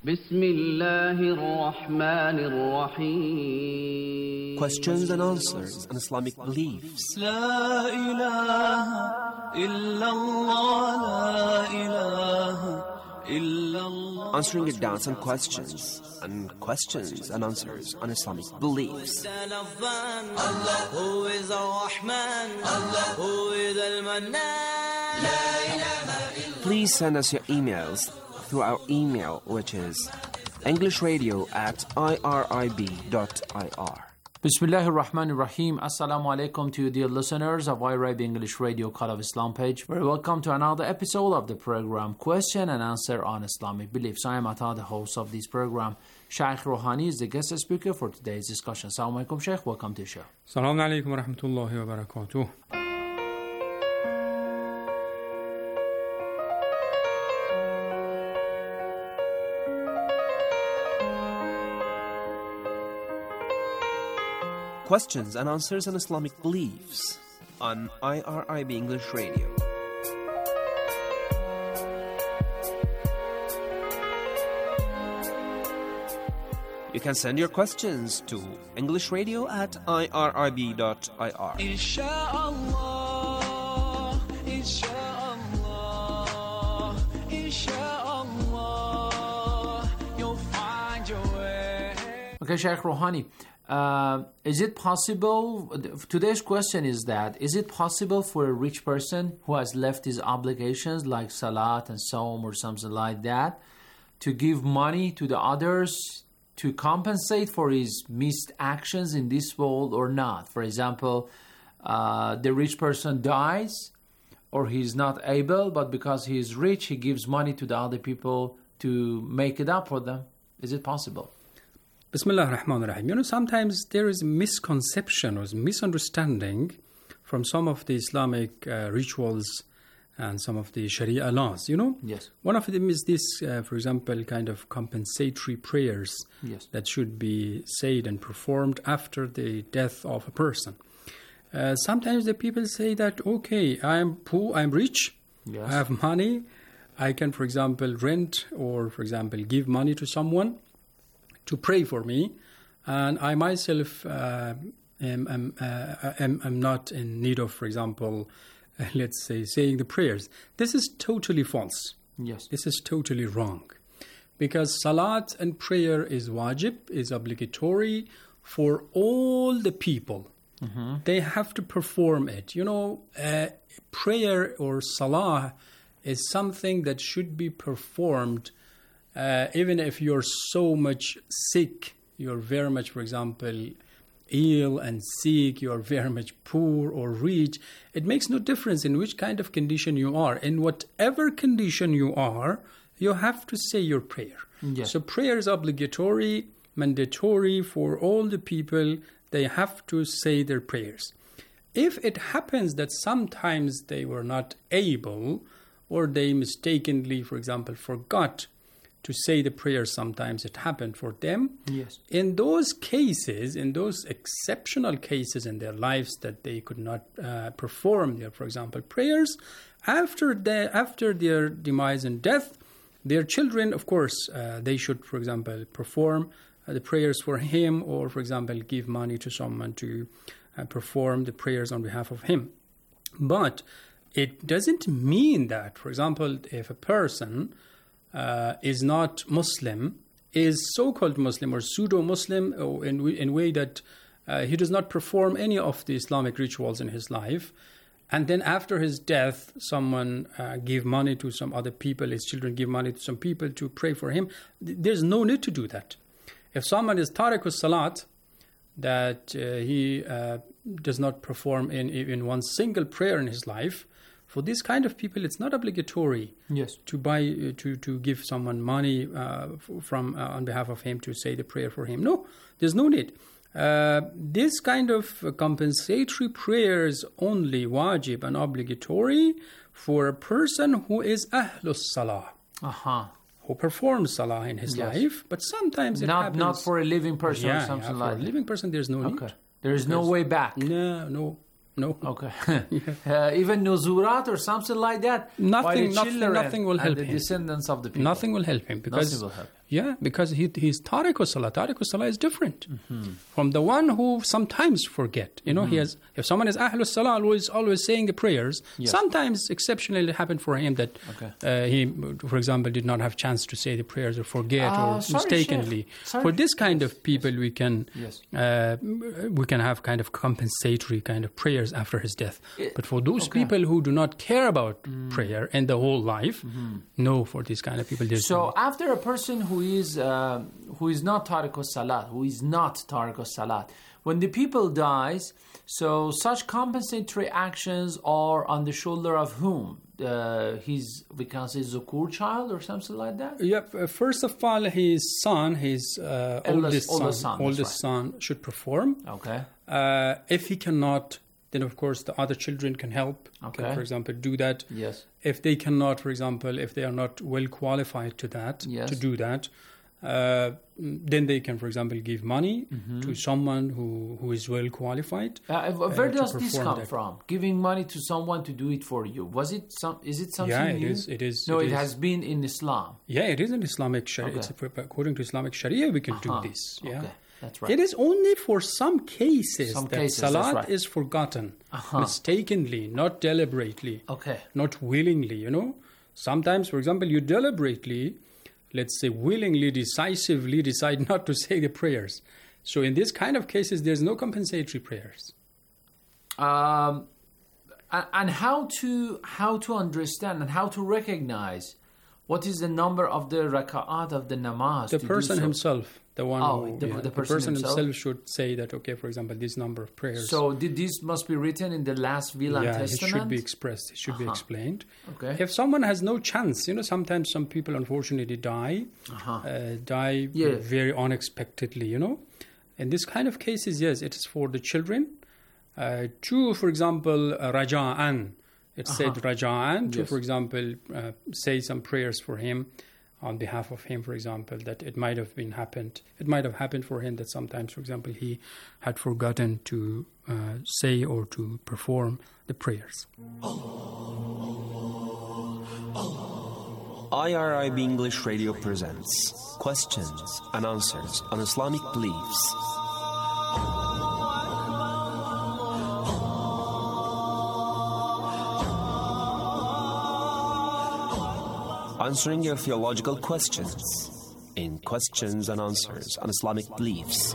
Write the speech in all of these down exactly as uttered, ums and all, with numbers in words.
Bismillahir Rahmanir Rahim. Questions and answers on Islamic beliefs. La ilaha illallah, la ilaha illallah. Answering your doubts and questions, and questions and answers on Islamic beliefs. Allah, who is Ar-Rahman, Allah, who is Al-Mannan. Please send us your emails through our email, which is englishradio at irib dot ir. Bismillahir Rahmanir Rahim. Assalamu alaikum to you, dear listeners of I R I B English Radio Call of Islam page. Very welcome to another episode of the program Question and Answer on Islamic Beliefs. I am Ata, the host of this program. Shaykh Rouhani is the guest speaker for today's discussion. Assalamu alaikum, Shaykh. Welcome to the show. Assalamu alaikum wa rahmatullahi wa barakatuh. Questions and answers on Islamic beliefs on I R I B English Radio. You can send your questions to englishradio at irib dot ir. Insha'Allah, Insha'Allah, Insha'Allah, you'll find your way. Okay, Shaykh Rouhani. Uh, is it possible, today's question is that, is it possible for a rich person who has left his obligations like salat and saum or something like that to give money to the others to compensate for his missed actions in this world or not? For example, uh, the rich person dies or he's not able, but because he is rich, he gives money to the other people to make it up for them. Is it possible? Bismillah ar-Rahman ar-Rahim. You know, sometimes there is misconception or misunderstanding from some of the Islamic uh, rituals and some of the Sharia laws, you know? Yes. One of them is this, uh, for example, kind of compensatory prayers Yes. that should be said and performed after the death of a person. Uh, sometimes the people say that, okay, I'm poor, I'm rich, Yes. I have money, I can, for example, rent or, for example, give money to someone to pray for me, and I myself uh, am, am, uh, am, am not in need of, for example, uh, let's say, saying the prayers. This is totally false. Yes. This is totally wrong. Because salat and prayer is wajib, is obligatory for all the people. Mm-hmm. They have to perform it. You know, uh, prayer or salah is something that should be performed Uh, even if you're so much sick, you're very much, for example, ill and sick, you're very much poor or rich, it makes no difference in which kind of condition you are. In whatever condition you are, you have to say your prayer. Yes. So prayer is obligatory, mandatory for all the people. They have to say their prayers. If it happens that sometimes they were not able, or they mistakenly, for example, forgot to say the prayer, sometimes it happened for them. Yes. In those cases, in those exceptional cases in their lives that they could not uh, perform their, for example, prayers, after the, after their demise and death, their children, of course, uh, they should, for example, perform uh, the prayers for him, or, for example, give money to someone to uh, perform the prayers on behalf of him. But it doesn't mean that, for example, if a person Uh, is not Muslim, is so-called Muslim or pseudo-Muslim, or in in way that uh, he does not perform any of the Islamic rituals in his life, and then after his death, someone uh, give money to some other people, his children give money to some people to pray for him. There's no need to do that. If someone is tarikus salat, that uh, he uh, does not perform in even one single prayer in his life, for this kind of people, it's not obligatory Yes. to buy uh, to to give someone money uh, f- from uh, on behalf of him to say the prayer for him. No, there's no need. Uh, this kind of uh, compensatory prayer is only wajib and obligatory for a person who is ahlus salah, Uh-huh. who performs salah in his Yes. life. But sometimes it Not happens. not for a living person yeah, or something yeah, for like a living person, there's no that. need. Okay. There is no Because- way back. No, no. No. Okay. uh, even nuzurat or something like that. by Nothing- the nothing- children nothing will and help the him. descendants of the people. Nothing will help him because Nothing will help. Yeah, because he he's tariq salah. Tariq salah is different Mm-hmm. from the one who sometimes forget. You know, he has. If someone is ahlus salah, always always saying the prayers. Yes. Sometimes exceptionally it happened for him that Okay. uh, he, for example, did not have chance to say the prayers or forget Ah, or sorry, mistakenly. Sheikh. Sorry. For this kind of people, we can Yes. uh, we can have kind of compensatory kind of prayers after his death. It- But for those okay. people who do not care about prayer and the whole life, no, for these kind of people, there's So no. after a person who is uh, who is not tariq salat, who is not tariq salat, when the people dies, so such compensatory actions are on the shoulder of whom? Uh, his, we can say, zukur child or something like that. Yep. uh, First of all, his son, his uh, Eldest- oldest son, oldest son, that's oldest son should perform. Okay. Uh, if he cannot, then of course the other children can help. Okay. Can, for example, do that. Yes. If they cannot, for example, if they are not well qualified to that, Yes. to do that, uh, then they can, for example, give money Mm-hmm. to someone who, who is well qualified. Uh, where to does this perform come that. from? Giving money to someone to do it for you? Was it some? Is it something Yeah, it new? is- it is- No, it it, is. has been in Islam. Yeah, it is an Islamic Sharia. Okay. It's, according to Islamic Sharia, we can Uh-huh. do this. Yeah. Okay, that's right. It is only for some cases Some that cases, that's salat right. is forgotten Uh-huh. mistakenly, not deliberately, Okay. not willingly. You know, sometimes, for example, you deliberately, let's say, willingly, decisively decide not to say the prayers. So in this kind of cases, there's no compensatory prayers. Um, a- and how to how to understand and how to recognize what is the number of the raka'at of the namaz. The to do person so? himself, the one Oh, who, the- yeah, the person himself? himself should say that, okay, for example, this number of prayers. So did this must be written in the last will and yeah, testament? it should be expressed. It should be Uh-huh. explained. Okay. If someone has no chance, you know, sometimes some people unfortunately die, Uh-huh. uh, die Yeah. very unexpectedly, you know. In this kind of cases, yes, it is for the children. Uh, to, for example, uh, raja'an. It said Uh-huh. raja'an to, Yes. for example, uh, say some prayers for him on behalf of him, for example, that it might have been happened. It might have happened for him that sometimes, for example, he had forgotten to uh, say or to perform the prayers. I R I B English Radio presents questions and answers on Islamic beliefs. Answering your theological questions in Questions and Answers on Islamic Beliefs.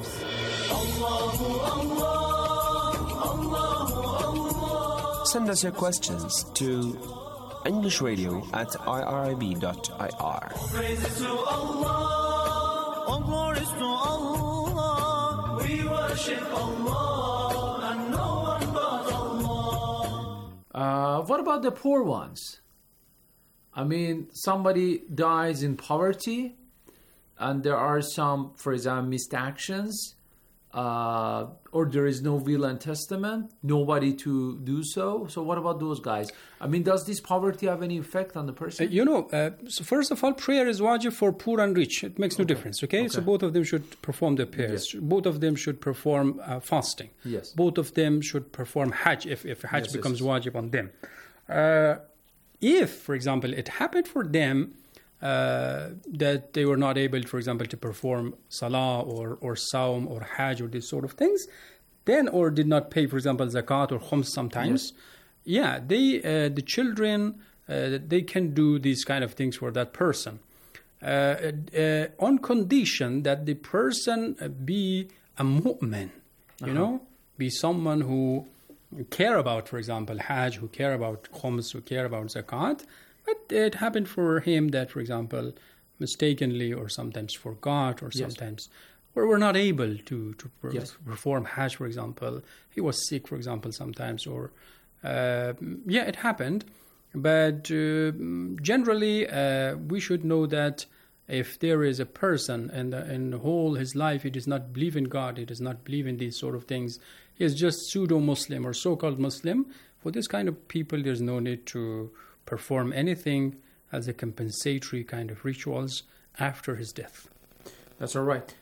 Send us your questions to englishradio at irib.ir. Praises to Allah, all glories to Allah. We worship Allah and no one but Allah. Uh, what about the poor ones? I mean, somebody dies in poverty, and there are some, for example, missed actions, uh, or there is no will and testament, nobody to do so. So, what about those guys? I mean, does this poverty have any effect on the Uh, person? you know, uh, so first of all, prayer is wajib for poor and rich. It makes no difference, okay? So Okay. both of them should perform their prayers. Yes. Both of them should perform uh, fasting. Yes. Both of them should perform hajj if, if hajj Yes, yes, becomes yes. wajib on them. Uh, if, for example, it happened for them uh, that they were not able, for example, to perform salah or, or saum or hajj or these sort of things, then or did not pay, for example, zakat or khums sometimes, yeah, they uh, the children uh, they can do these kind of things for that person, uh, uh, on condition that the person uh, be a mu'min, you know, be someone who care about, for example, hajj, who care about khums, who care about zakat. But it happened for him that, for example, mistakenly or sometimes forgot or Yes. sometimes or were not able to, to per- Yes. perform hajj, for example. He was sick, for example, sometimes, or uh, yeah, it happened. But uh, generally, uh, we should know that if there is a person and in the whole his life he does not believe in God, he does not believe in these sort of things, he is just pseudo-Muslim or so-called Muslim, for this kind of people, there's no need to perform anything as a compensatory kind of rituals after his death. That's all right.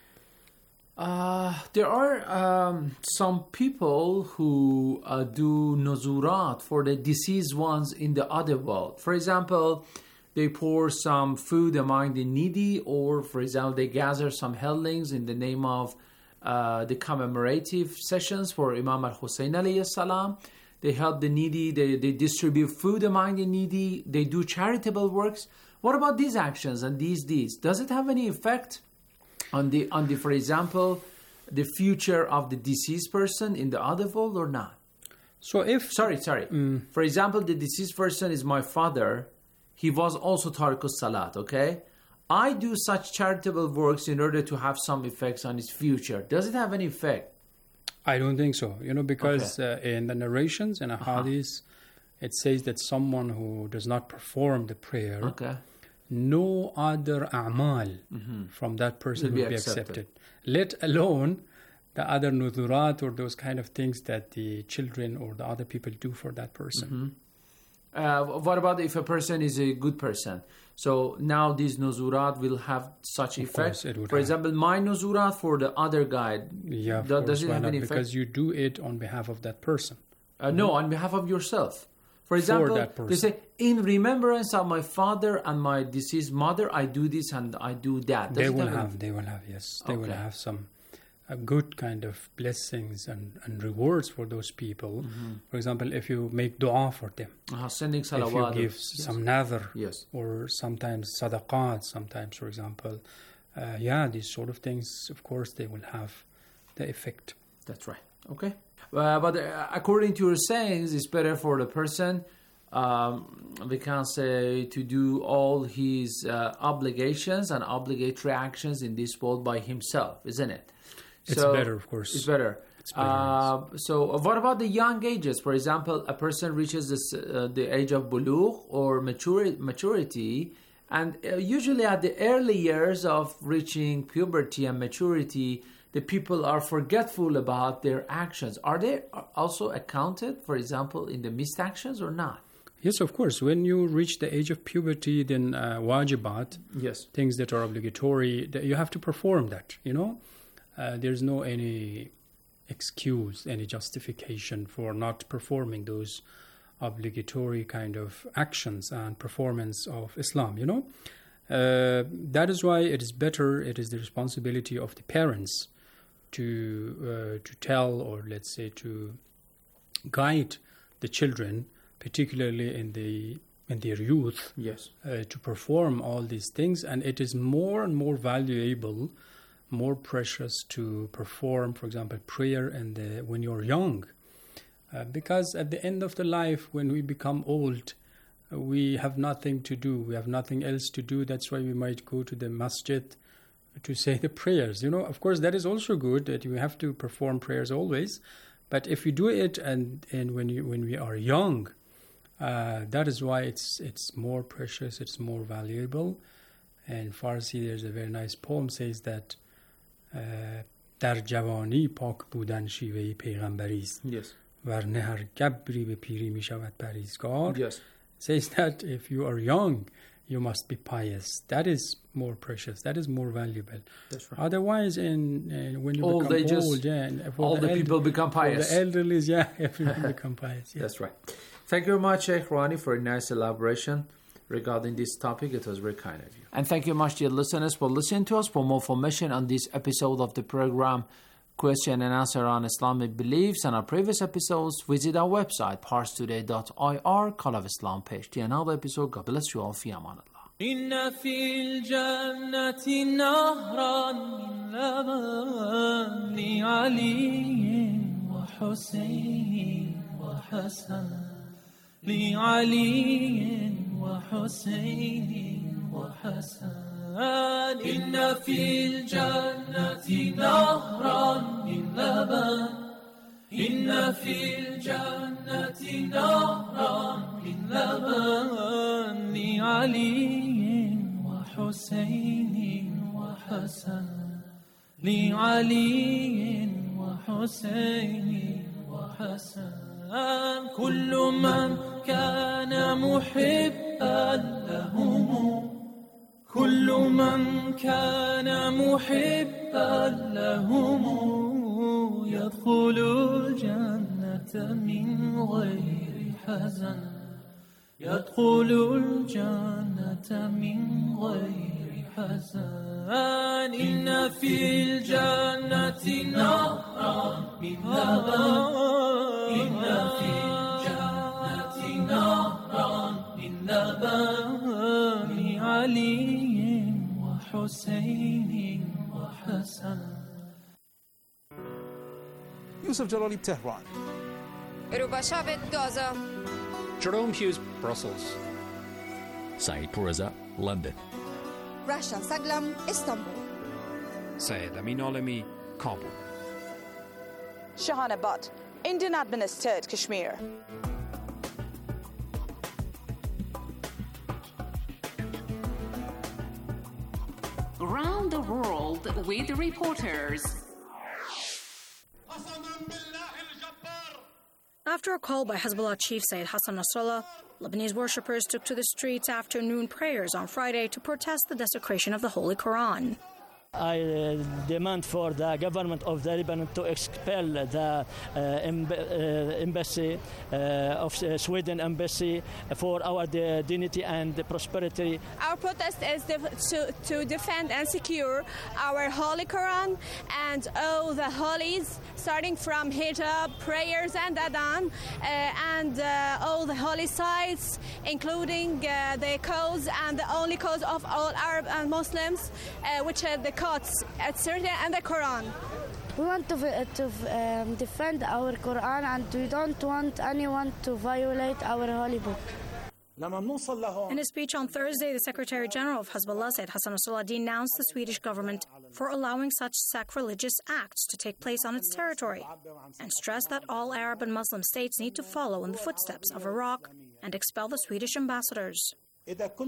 Uh, there are um, some people who uh, do nuzurat for the deceased ones in the other world. For example, they pour some food among the needy, or for example, they gather some helplings in the name of uh, the commemorative sessions for Imam al-Hussein alayhi salam. They help the needy, they, they distribute food among the needy, they do charitable works. What about these actions and these deeds? Does it have any effect on the, on the, for example, the future of the deceased person in the other world or not? So if... Sorry, sorry. Mm. For example, the deceased person is my father. He was also Tariqus Salat, okay? I do such charitable works in order to have some effects on his future. Does it have any effect? I don't think so, you know, because okay. uh, in the narrations in a uh-huh. hadith, it says that someone who does not perform the prayer, okay. no other a'mal mm-hmm. from that person will be, be accepted. accepted. Let alone the other nuzurat or those kind of things that the children or the other people do for that person. Mm-hmm. Uh, what about if a person is a good person? So now these nuzurat will have such of effect. For have. example, my nuzurat for the other guy, yeah, do, does it have any effect? Because you do it on behalf of that person. Uh, no, on behalf of yourself. For example, for that person. They say, in remembrance of my father and my deceased mother, I do this and I do that. Does they will have, have, they will have, yes. They okay. will have some uh, good kind of blessings and, and rewards for those people. Mm-hmm. For example, if you make dua for them. Uh-huh, sending salawat. If you give yes. some nadhr. Yes. Or sometimes sadaqat, sometimes, for example. Uh, yeah, these sort of things, of course, they will have the effect. That's right. Okay. Uh, but uh, according to your sayings, it's better for the person, um, we can say, to do all his uh, obligations and obligatory actions in this world by himself, isn't it? It's so better, of course. It's better. It's better uh, so what about the young ages? For example, a person reaches this, uh, the age of bulugh or maturity, maturity and uh, usually at the early years of reaching puberty and maturity, the people are forgetful about their actions. Are they also accounted, for example, in the missed actions or not? Yes, of course. When you reach the age of puberty, then uh, wajibat, yes, things that are obligatory, you have to perform that, you know. Uh, there's no any excuse, any justification for not performing those obligatory kind of actions and performance of Islam, you know. Uh, that is why it is better, it is the responsibility of the parents to uh, to tell, or let's say to guide the children, particularly in the in their youth, yes, uh, to perform all these things. And it is more and more valuable, more precious to perform, for example, prayer and the, when you're young, uh, because at the end of the life, when we become old, uh, we have nothing to do. We have nothing else to do. That's why we might go to the masjid to say the prayers. You know, of course, that is also good that you have to perform prayers always. But if you do it and, and when you when we are young, uh, that is why it's it's more precious, it's more valuable. And Farsi, there's a very nice poem says that در جوانی پاک بودن شیوه پیغمبری است. Yes. ورنه هر گبری به پیری می شود پرهیزگار. Yes. Says that if you are young, you must be pious. That is more precious. That is more valuable. That's right. Otherwise, in, in when you old become ages, old, yeah, and all the, the elder, people become pious. The elderly, yeah, everyone become pious. Yeah. That's right. Thank you very much, Sheikh Rouhani, for a nice elaboration regarding this topic. It was very kind of you. And thank you much, dear listeners, for listening to us. For more information on this episode of the program, Question and Answer on Islamic Beliefs, and our previous episodes, visit our website, pars today dot I R, Call of Islam page. To another episode, God bless you all. Fi aman Allah. إن في الجنة نهرا من لبن لعلي وحسين وحسن لعلي وحسين وحسن إن في الجنة نهرا من لبن إن في الجنة نهرا من لبن لعلي وحسين وحسن لعلي وحسين وحسن كل من كان محبا لهم كل من كان محبا لهم يدخل الجنة من غير حزن يدخل الجنة من غير حزن إن في الجنة نهرا من لبن إن في الجنة نهرا من لبن علي وحسين وحسن. Yusuf Jalali, Tehran. Ruba Shavit, Gaza. Jerome Hughes, Brussels. Saeed Pourreza, London. Rasha Saglam, Istanbul. Syed Amin Alami, Kabul. Shahana Butt, Indian administered Kashmir. Around the world with reporters. After a call by Hezbollah chief Sayyid Hassan Nasrallah, Lebanese worshippers took to the streets after noon prayers on Friday to protest the desecration of the Holy Quran. I uh, demand for the government of the Lebanon to expel the uh, emb- uh, embassy uh, of uh, Sweden embassy for our de- dignity and prosperity. Our protest is def- to, to defend and secure our Holy Quran and all the holies, starting from hijab, prayers and adhan, uh, and uh, all the holy sites, including uh, the codes and the only codes of all Arab and Muslims, uh, which are the codes at Syria and the Quran. We want to, to um, defend our Quran, and we don't want anyone to violate our holy book. In a speech on Thursday, the Secretary General of Hezbollah, Sayyid Hassan Nasrallah, denounced the Swedish government for allowing such sacrilegious acts to take place on its territory and stressed that all Arab and Muslim states need to follow in the footsteps of Iraq and expel the Swedish ambassadors. If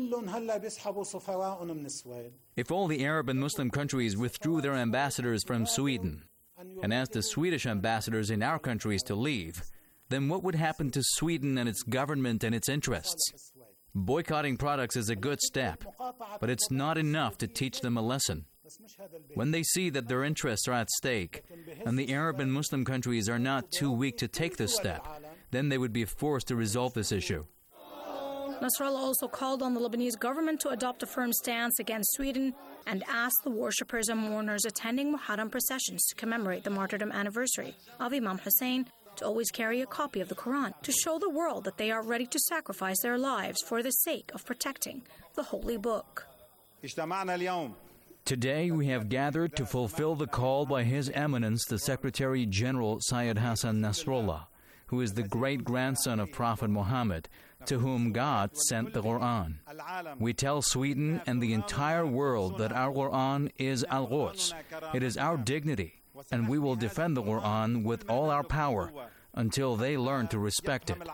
all the Arab and Muslim countries withdrew their ambassadors from Sweden and asked the Swedish ambassadors in our countries to leave, then what would happen to Sweden and its government and its interests? Boycotting products is a good step, but it's not enough to teach them a lesson. When they see that their interests are at stake and the Arab and Muslim countries are not too weak to take this step, then they would be forced to resolve this issue. Nasrallah also called on the Lebanese government to adopt a firm stance against Sweden and asked the worshippers and mourners attending Muharram processions to commemorate the martyrdom anniversary of Imam Hussein to always carry a copy of the Quran to show the world that they are ready to sacrifice their lives for the sake of protecting the holy book. Today we have gathered to fulfill the call by His Eminence the Secretary General Sayyid Hassan Nasrallah, who is the great-grandson of Prophet Muhammad, to whom God sent the Quran. We tell Sweden and the entire world that our Quran is Al-Quds. It is our dignity, and we will defend the Quran with all our power until they learn to respect it.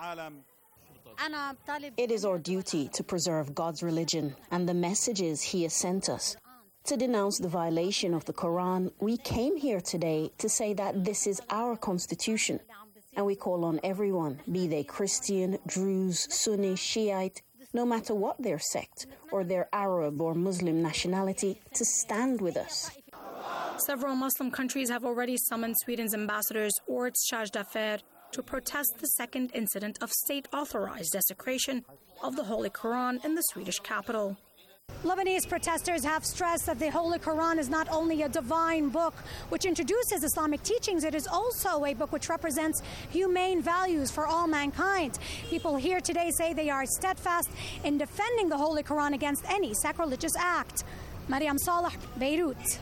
It is our duty to preserve God's religion and the messages He has sent us. To denounce the violation of the Quran, we came here today to say that this is our constitution. And we call on everyone, be they Christian, Druze, Sunni, Shiite, no matter what their sect or their Arab or Muslim nationality, to stand with us. Several Muslim countries have already summoned Sweden's ambassadors Ort Shajdafer to protest the second incident of state-authorized desecration of the Holy Quran in the Swedish capital. Lebanese protesters have stressed that the Holy Quran is not only a divine book which introduces Islamic teachings, it is also a book which represents humane values for all mankind. People here today say they are steadfast in defending the Holy Quran against any sacrilegious act. Mariam Saleh, Beirut.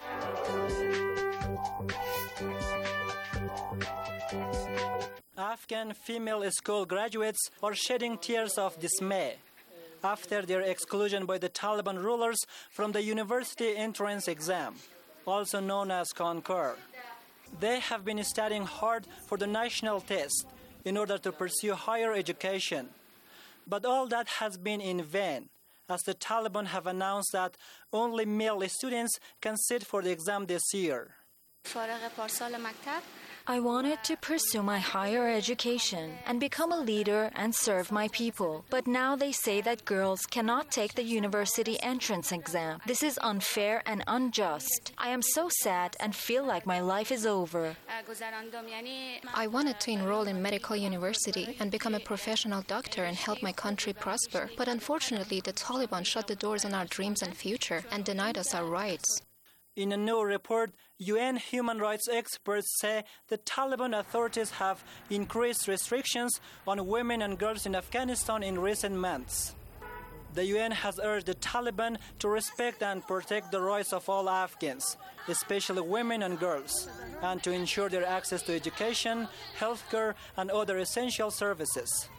Afghan female school graduates are shedding tears of dismay after their exclusion by the Taliban rulers from the university entrance exam, also known as Concours. They have been studying hard for the national test in order to pursue higher education. But all that has been in vain, as the Taliban have announced that only male students can sit for the exam this year. I wanted to pursue my higher education and become a leader and serve my people. But now they say that girls cannot take the university entrance exam. This is unfair and unjust. I am so sad and feel like my life is over. I wanted to enroll in medical university and become a professional doctor and help my country prosper. But unfortunately, the Taliban shut the doors on our dreams and future and denied us our rights. In a new report, U N human rights experts say the Taliban authorities have increased restrictions on women and girls in Afghanistan in recent months. The U N has urged the Taliban to respect and protect the rights of all Afghans, especially women and girls, and to ensure their access to education, healthcare, and other essential services.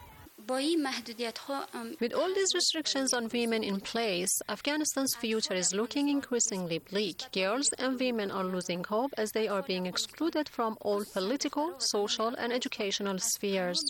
With all these restrictions on women in place, Afghanistan's future is looking increasingly bleak. Girls and women are losing hope as they are being excluded from all political, social, and educational spheres.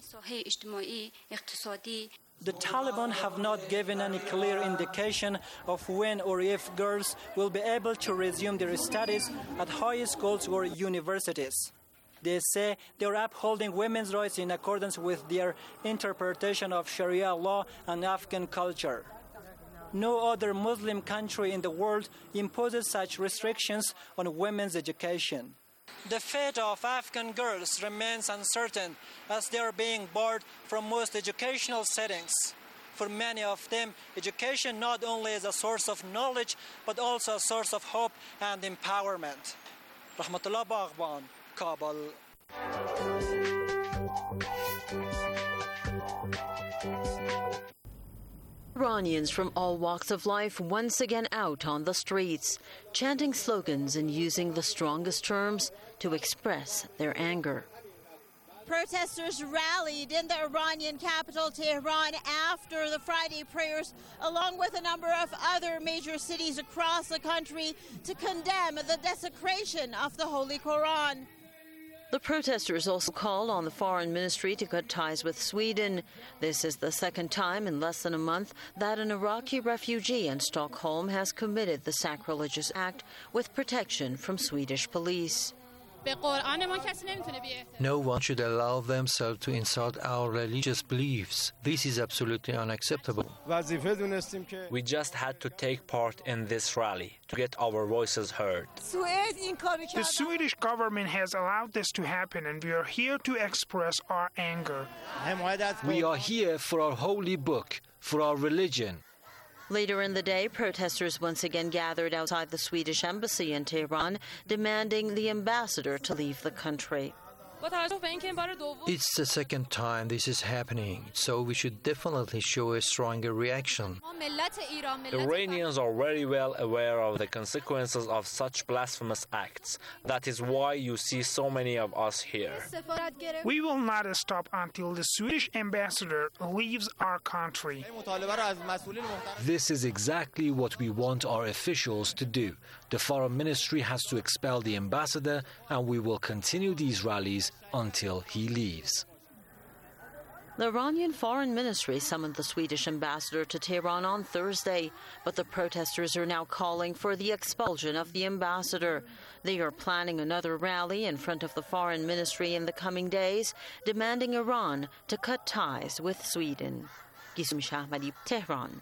The Taliban have not given any clear indication of when or if girls will be able to resume their studies at high schools or universities. They say they are upholding women's rights in accordance with their interpretation of Sharia law and Afghan culture. No other Muslim country in the world imposes such restrictions on women's education. The fate of Afghan girls remains uncertain as they are being barred from most educational settings. For many of them, education not only is a source of knowledge, but also a source of hope and empowerment. Rahmatullah Baghban, Kabul. Iranians from all walks of life once again out on the streets, chanting slogans and using the strongest terms to express their anger. Protesters rallied in the Iranian capital, Tehran, after the Friday prayers, along with a number of other major cities across the country, to condemn the desecration of the Holy Quran. The protesters also called on the foreign ministry to cut ties with Sweden. This is the second time in less than a month that an Iraqi refugee in Stockholm has committed the sacrilegious act with protection from Swedish police. No one should allow themselves to insult our religious beliefs. This is absolutely unacceptable. We just had to take part in this rally to get our voices heard. The Swedish government has allowed this to happen, and we are here to express our anger. We are here for our holy book, for our religion. Later in the day, protesters once again gathered outside the Swedish embassy in Tehran, demanding the ambassador to leave the country. It's the second time this is happening, so we should definitely show a stronger reaction. Iranians are very well aware of the consequences of such blasphemous acts. That is why you see so many of us here. We will not stop until the Swedish ambassador leaves our country. This is exactly what we want our officials to do. The foreign ministry has to expel the ambassador, and we will continue these rallies until he leaves. The Iranian Foreign Ministry summoned the Swedish ambassador to Tehran on Thursday, but the protesters are now calling for the expulsion of the ambassador. They are planning another rally in front of the Foreign Ministry in the coming days, demanding Iran to cut ties with Sweden. Gisum Shahmadi, Tehran.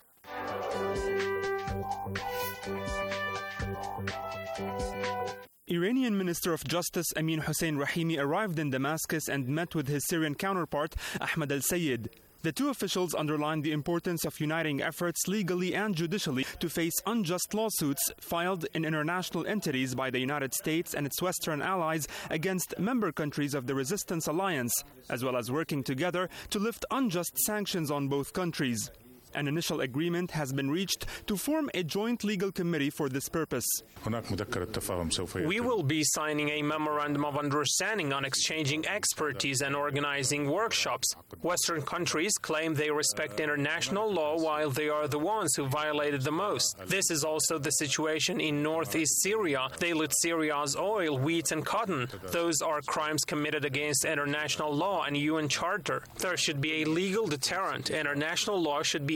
Iranian Minister of Justice Amin Hussein Rahimi arrived in Damascus and met with his Syrian counterpart Ahmad al-Sayed. The two officials underlined the importance of uniting efforts legally and judicially to face unjust lawsuits filed in international entities by the United States and its Western allies against member countries of the Resistance Alliance, as well as working together to lift unjust sanctions on both countries. An initial agreement has been reached to form a joint legal committee for this purpose. We will be signing a memorandum of understanding on exchanging expertise and organizing workshops. Western countries claim they respect international law while they are the ones who violated the most. This is also the situation in northeast Syria. They loot Syria's oil, wheat and cotton. Those are crimes committed against international law and U N Charter. There should be a legal deterrent. International law should be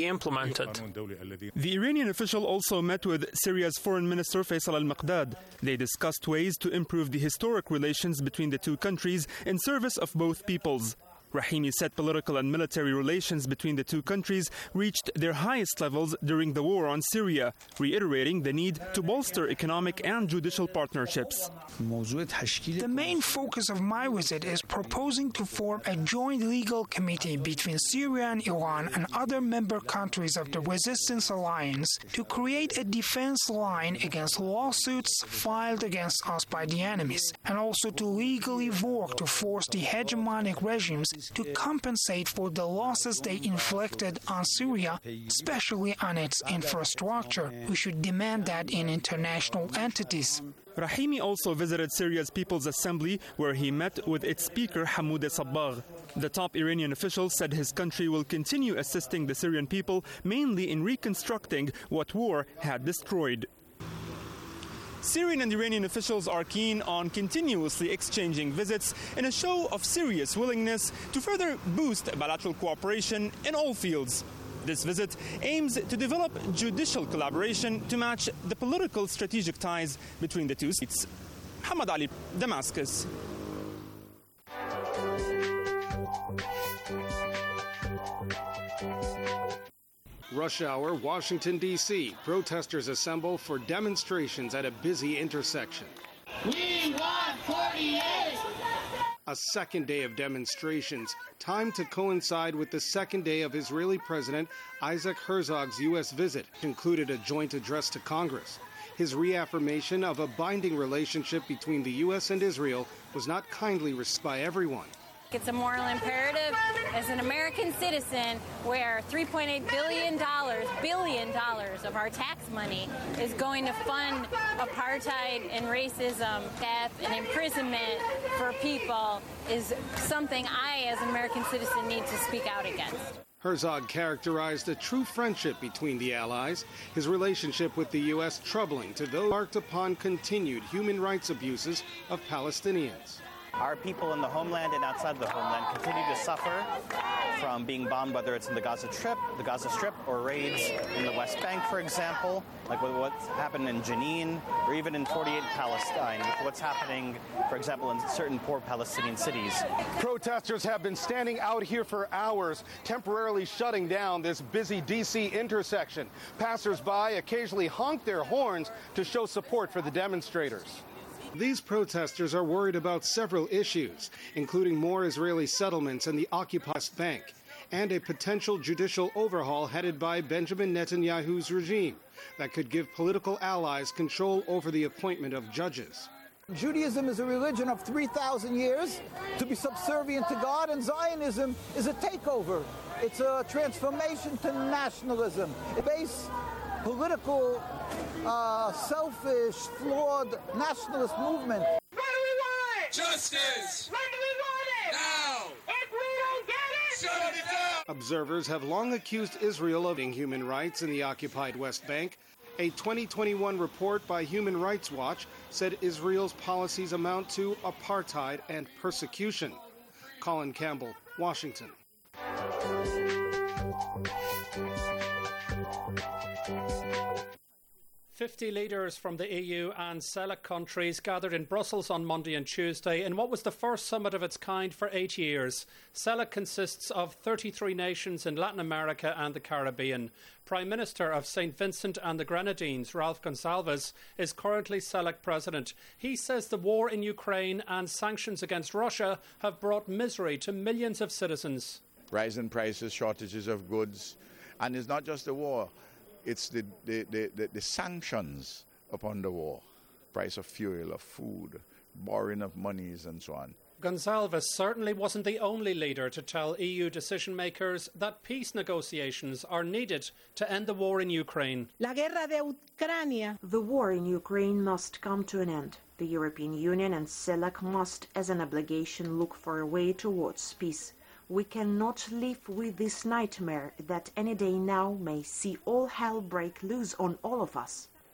implemented. The Iranian official also met with Syria's Foreign Minister Faisal al-Maqdad. They discussed ways to improve the historic relations between the two countries in service of both peoples. Rahimi said political and military relations between the two countries reached their highest levels during the war on Syria, reiterating the need to bolster economic and judicial partnerships. The main focus of my visit is proposing to form a joint legal committee between Syria and Iran and other member countries of the Resistance Alliance to create a defense line against lawsuits filed against us by the enemies, and also to legally work to force the hegemonic regimes to compensate for the losses they inflicted on Syria, especially on its infrastructure. We should demand that in international entities. Rahimi also visited Syria's People's Assembly, where he met with its speaker Hamoudeh Sabbagh. The top Iranian official said his country will continue assisting the Syrian people, mainly in reconstructing what war had destroyed. Syrian and Iranian officials are keen on continuously exchanging visits in a show of serious willingness to further boost bilateral cooperation in all fields. This visit aims to develop judicial collaboration to match the political strategic ties between the two states. Muhammad Ali, Damascus. Rush hour, Washington, D C Protesters assemble for demonstrations at a busy intersection. We want forty-eight! A second day of demonstrations, timed to coincide with the second day of Israeli President Isaac Herzog's U S visit, included a joint address to Congress. His reaffirmation of a binding relationship between the U S and Israel was not kindly received by everyone. It's a moral imperative as an American citizen where three point eight billion dollars, billion dollars of our tax money is going to fund apartheid and racism, death and imprisonment for people is something I, as an American citizen, need to speak out against. Herzog characterized a true friendship between the allies, his relationship with the U S troubling to those marked upon continued human rights abuses of Palestinians. Our people in the homeland and outside of the homeland continue to suffer from being bombed, whether it's in the Gaza Strip, the Gaza Strip, or raids in the West Bank, for example, like what's happened in Jenin, or even in forty-eight Palestine, with what's happening, for example, in certain poor Palestinian cities. Protesters have been standing out here for hours, temporarily shutting down this busy D C intersection. Passers-by occasionally honk their horns to show support for the demonstrators. These protesters are worried about several issues, including more Israeli settlements in the occupied West Bank, and a potential judicial overhaul headed by Benjamin Netanyahu's regime that could give political allies control over the appointment of judges. Judaism is a religion of three thousand years to be subservient to God, and Zionism is a takeover. It's a transformation to nationalism. It based political, uh, selfish, flawed nationalist movement. What do we want? Justice! When do we want it? Now! If we don't get it, shut it down! Observers have long accused Israel of human rights in the occupied West Bank. A twenty twenty-one report by Human Rights Watch said Israel's policies amount to apartheid and persecution. Colin Campbell, Washington. Fifty leaders from the E U and CELAC countries gathered in Brussels on Monday and Tuesday in what was the first summit of its kind for eight years. CELAC consists of thirty-three nations in Latin America and the Caribbean. Prime Minister of Saint Vincent and the Grenadines, Ralph Gonsalves, is currently CELAC president. He says the war in Ukraine and sanctions against Russia have brought misery to millions of citizens. Rising prices, shortages of goods, and it's not just the war. It's the, the, the, the, the sanctions upon the war, price of fuel, of food, borrowing of monies and so on. Gonsalves certainly wasn't the only leader to tell E U decision makers that peace negotiations are needed to end the war in Ukraine. La guerra de Ucrania. The war in Ukraine must come to an end. The European Union and CELAC must, as an obligation, look for a way towards peace. We cannot live with this nightmare that any day now may see all hell break loose on all of us.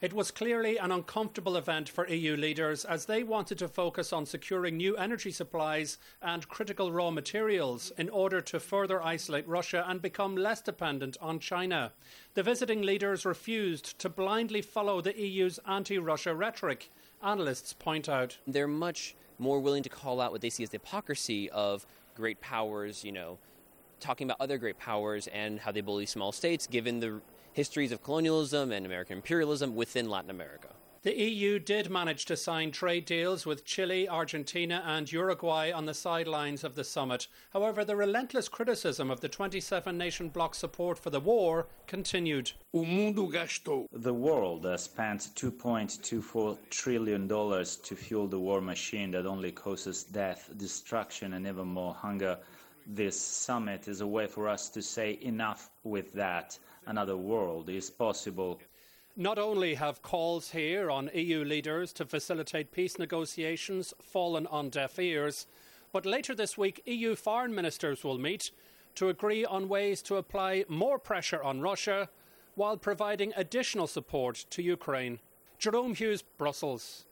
It was clearly an uncomfortable event for E U leaders as they wanted to focus on securing new energy supplies and critical raw materials in order to further isolate Russia and become less dependent on China. The visiting leaders refused to blindly follow the E U's anti-Russia rhetoric, analysts point out. They're much more willing to call out what they see as the hypocrisy of great powers, you know, talking about other great powers and how they bully small states, given the histories of colonialism and American imperialism within Latin America. The E U did manage to sign trade deals with Chile, Argentina and Uruguay on the sidelines of the summit. However, the relentless criticism of the twenty-seven nation bloc support for the war continued. The world uh, spent two point two four trillion dollars to fuel the war machine that only causes death, destruction and even more hunger. This summit is a way for us to say enough with that. Another world is possible. Not only have calls here on E U leaders to facilitate peace negotiations fallen on deaf ears, but later this week E U foreign ministers will meet to agree on ways to apply more pressure on Russia while providing additional support to Ukraine. Jerome Hughes, Brussels.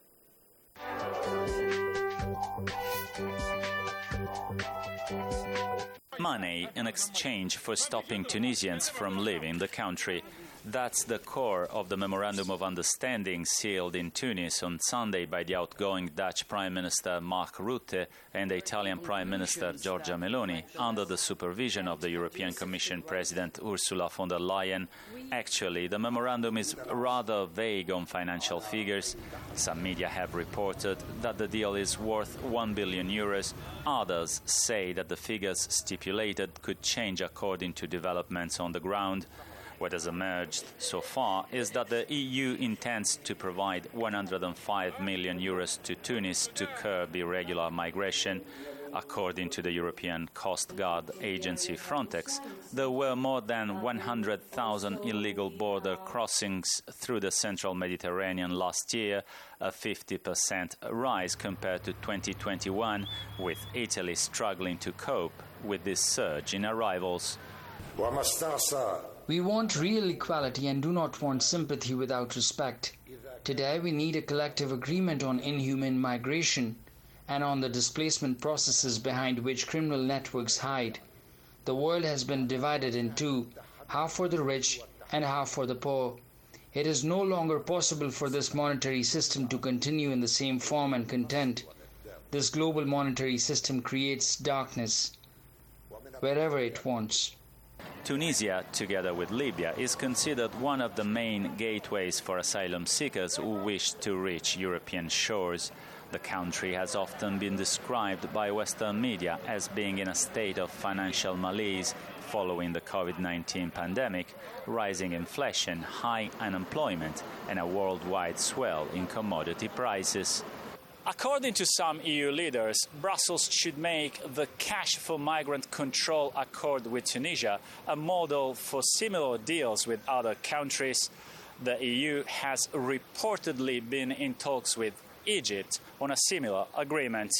Money in exchange for stopping Tunisians from leaving the country. That's the core of the Memorandum of Understanding sealed in Tunis on Sunday by the outgoing Dutch Prime Minister Mark Rutte and the Italian Prime Minister Giorgia Meloni, under the supervision of the European Commission President Ursula von der Leyen. Actually, the memorandum is rather vague on financial figures. Some media have reported that the deal is worth one billion euros. Others say that the figures stipulated could change according to developments on the ground. What has emerged so far is that the E U intends to provide one hundred five million euros to Tunis to curb irregular migration. According to the European Coast Guard agency Frontex, there were more than one hundred thousand illegal border crossings through the central Mediterranean last year, a fifty percent rise compared to twenty twenty-one, with Italy struggling to cope with this surge in arrivals. We want real equality and do not want sympathy without respect. Today we need a collective agreement on inhuman migration and on the displacement processes behind which criminal networks hide. The world has been divided in two, half for the rich and half for the poor. It is no longer possible for this monetary system to continue in the same form and content. This global monetary system creates darkness wherever it wants. Tunisia, together with Libya, is considered one of the main gateways for asylum seekers who wish to reach European shores. The country has often been described by Western media as being in a state of financial malaise following the COVID nineteen pandemic, rising inflation, high unemployment, and a worldwide swell in commodity prices. According to some E U leaders, Brussels should make the Cash for Migrant Control Accord with Tunisia a model for similar deals with other countries. The E U has reportedly been in talks with Egypt on a similar agreement.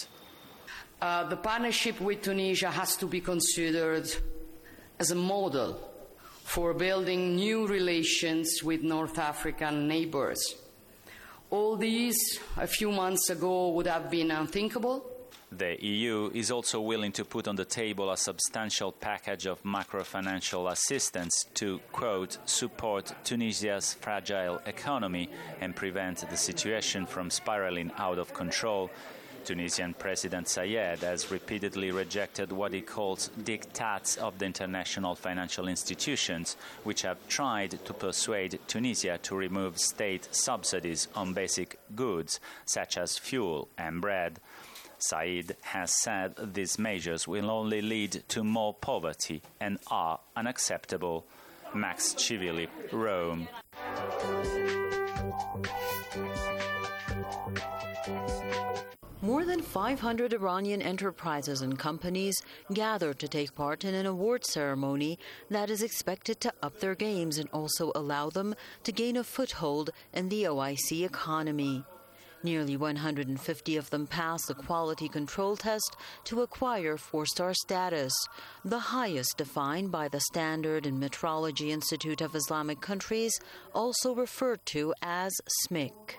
Uh, the partnership with Tunisia has to be considered as a model for building new relations with North African neighbors. All these, a few months ago, would have been unthinkable. The E U is also willing to put on the table a substantial package of macro-financial assistance to, quote, support Tunisia's fragile economy and prevent the situation from spiraling out of control. Tunisian President Sayed has repeatedly rejected what he calls diktats of the international financial institutions, which have tried to persuade Tunisia to remove state subsidies on basic goods, such as fuel and bread. Said has said these measures will only lead to more poverty and are unacceptable. Max Civili, Rome. More than five hundred Iranian enterprises and companies gathered to take part in an award ceremony that is expected to up their games and also allow them to gain a foothold in the O I C economy. Nearly one hundred fifty of them passed the quality control test to acquire four-star status, the highest defined by the Standard and Metrology Institute of Islamic Countries, also referred to as S M I C.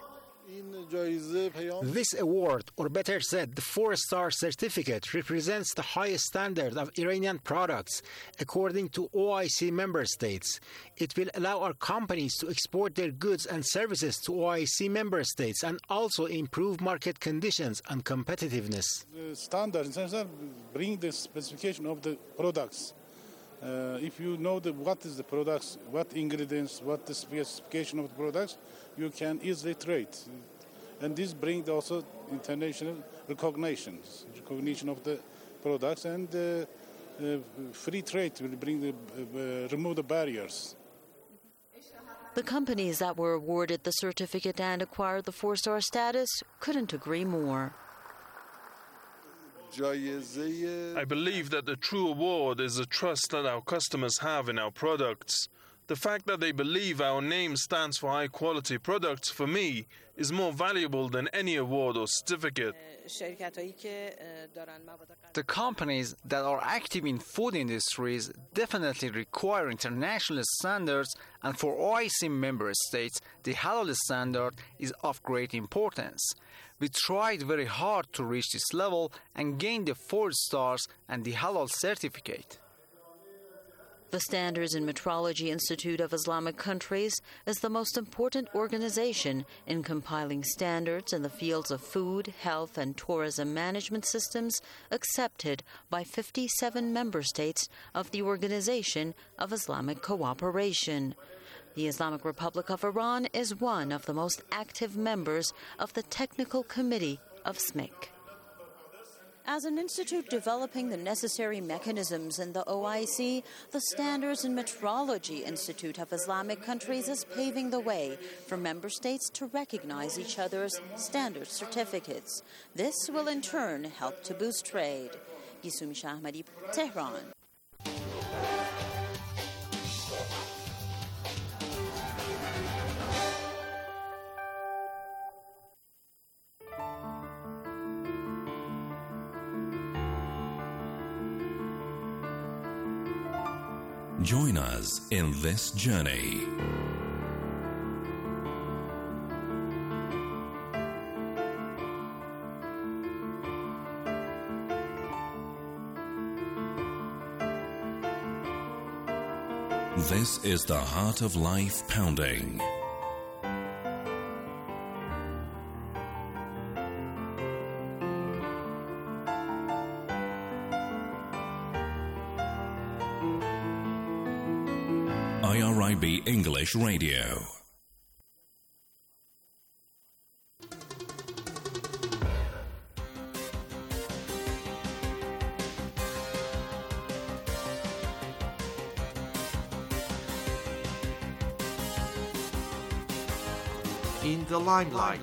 This award, or better said, the four-star certificate, represents the highest standard of Iranian products, according to O I C member states. It will allow our companies to export their goods and services to O I C member states and also improve market conditions and competitiveness. The standards bring the specification of the products. Uh, if you know the, what is the products, what ingredients, what the specification of the products, you can easily trade. And this brings also international recognition, recognition of the products, and uh, uh, free trade will bring the, uh, remove the barriers. The companies that were awarded the certificate and acquired the four-star status couldn't agree more. I believe that the true award is the trust that our customers have in our products. The fact that they believe our name stands for high-quality products, for me, is more valuable than any award or certificate. The companies that are active in food industries definitely require international standards, and for O I C member states, the halal standard is of great importance. We tried very hard to reach this level and gain the four stars and the halal certificate. The Standards and Metrology Institute of Islamic Countries is the most important organization in compiling standards in the fields of food, health, and tourism management systems accepted by fifty-seven member states of the Organization of Islamic Cooperation. The Islamic Republic of Iran is one of the most active members of the Technical Committee of S M I C. As an institute developing the necessary mechanisms in the O I C, the Standards and Metrology Institute of Islamic Countries is paving the way for member states to recognize each other's standard certificates. This will in turn help to boost trade. Yisumi Shahmadi, Tehran. Join us in this journey. This is the Heart of Life Pounding. I R I B English Radio. In the limelight.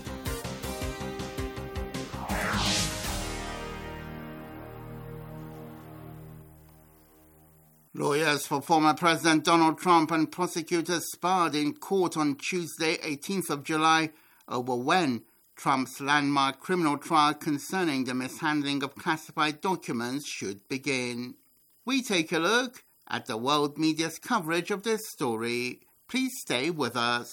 Lawyers for former President Donald Trump and prosecutors sparred in court on Tuesday, eighteenth of July, over when Trump's landmark criminal trial concerning the mishandling of classified documents should begin. We take a look at the world media's coverage of this story. Please stay with us.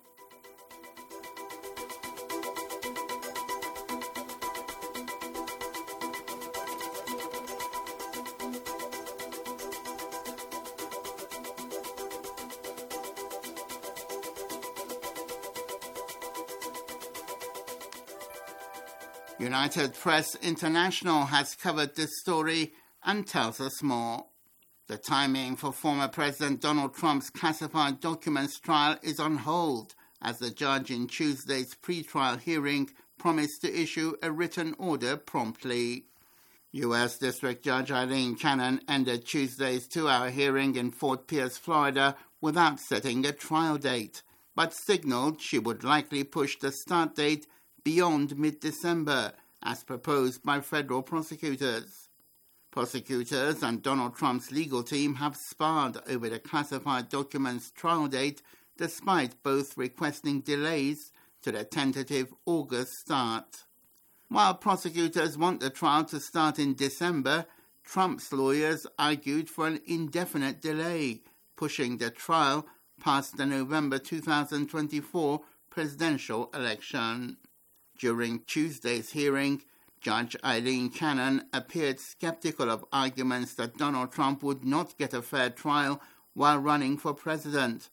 United Press International has covered this story and tells us more. The timing for former President Donald Trump's classified documents trial is on hold, as the judge in Tuesday's pre-trial hearing promised to issue a written order promptly. U S District Judge Eileen Cannon ended Tuesday's two-hour hearing in Fort Pierce, Florida, without setting a trial date, but signaled she would likely push the start date beyond mid-December, as proposed by federal prosecutors. Prosecutors and Donald Trump's legal team have sparred over the classified documents trial date, despite both requesting delays to the tentative August start. While prosecutors want the trial to start in December, Trump's lawyers argued for an indefinite delay, pushing the trial past the November two thousand twenty-four presidential election. During Tuesday's hearing, Judge Eileen Cannon appeared skeptical of arguments that Donald Trump would not get a fair trial while running for president.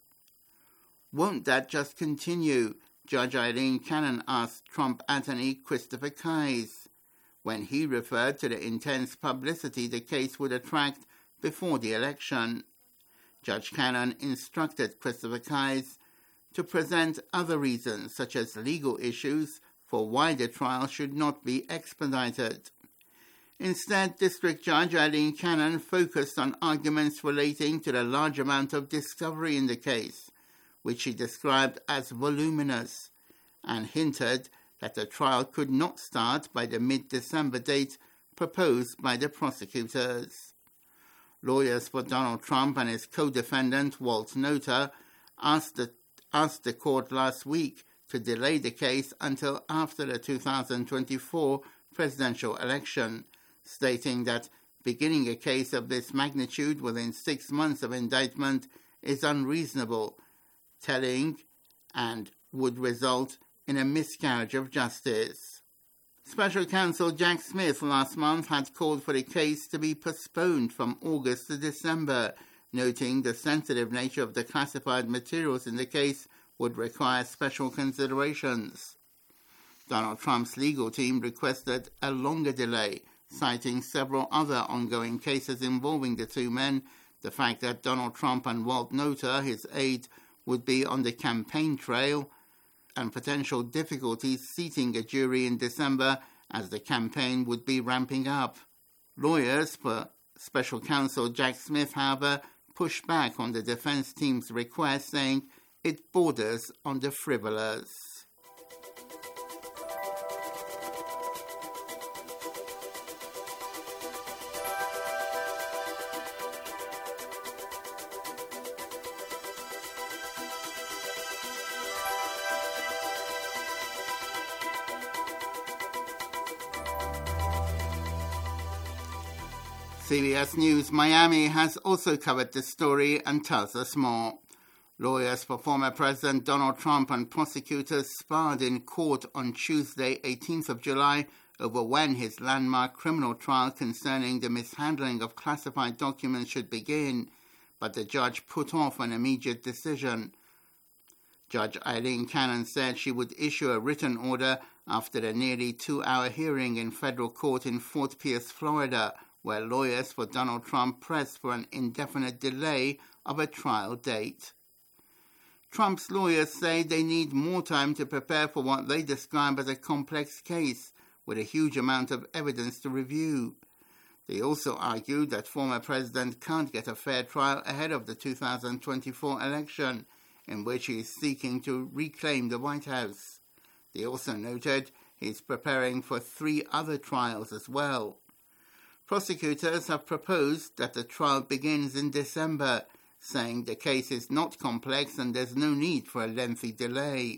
Won't that just continue? Judge Eileen Cannon asked Trump attorney Christopher Kise, when he referred to the intense publicity the case would attract before the election. Judge Cannon instructed Christopher Kise to present other reasons, such as legal issues, for why the trial should not be expedited. Instead, District Judge Eileen Cannon focused on arguments relating to the large amount of discovery in the case, which she described as voluminous, and hinted that the trial could not start by the mid-December date proposed by the prosecutors. Lawyers for Donald Trump and his co-defendant, Walt Nauta, asked the, asked the court last week to delay the case until after the two thousand twenty-four presidential election, stating that beginning a case of this magnitude within six months of indictment is unreasonable, telling, and would result in a miscarriage of justice. Special counsel Jack Smith last month had called for the case to be postponed from August to December, noting the sensitive nature of the classified materials in the case would require special considerations. Donald Trump's legal team requested a longer delay, citing several other ongoing cases involving the two men, the fact that Donald Trump and Walt Nauta, his aide, would be on the campaign trail, and potential difficulties seating a jury in December as the campaign would be ramping up. Lawyers for Special Counsel Jack Smith, however, pushed back on the defense team's request, saying it borders on the frivolous. C B S News Miami has also covered this story and tells us more. Lawyers for former President Donald Trump and prosecutors sparred in court on Tuesday, eighteenth of July, over when his landmark criminal trial concerning the mishandling of classified documents should begin, but the judge put off an immediate decision. Judge Eileen Cannon said she would issue a written order after the nearly two-hour hearing in federal court in Fort Pierce, Florida, where lawyers for Donald Trump pressed for an indefinite delay of a trial date. Trump's lawyers say they need more time to prepare for what they describe as a complex case with a huge amount of evidence to review. They also argue that former president can't get a fair trial ahead of the two thousand twenty-four election, in which he is seeking to reclaim the White House. They also noted he's preparing for three other trials as well. Prosecutors have proposed that the trial begins in December, saying the case is not complex and there's no need for a lengthy delay.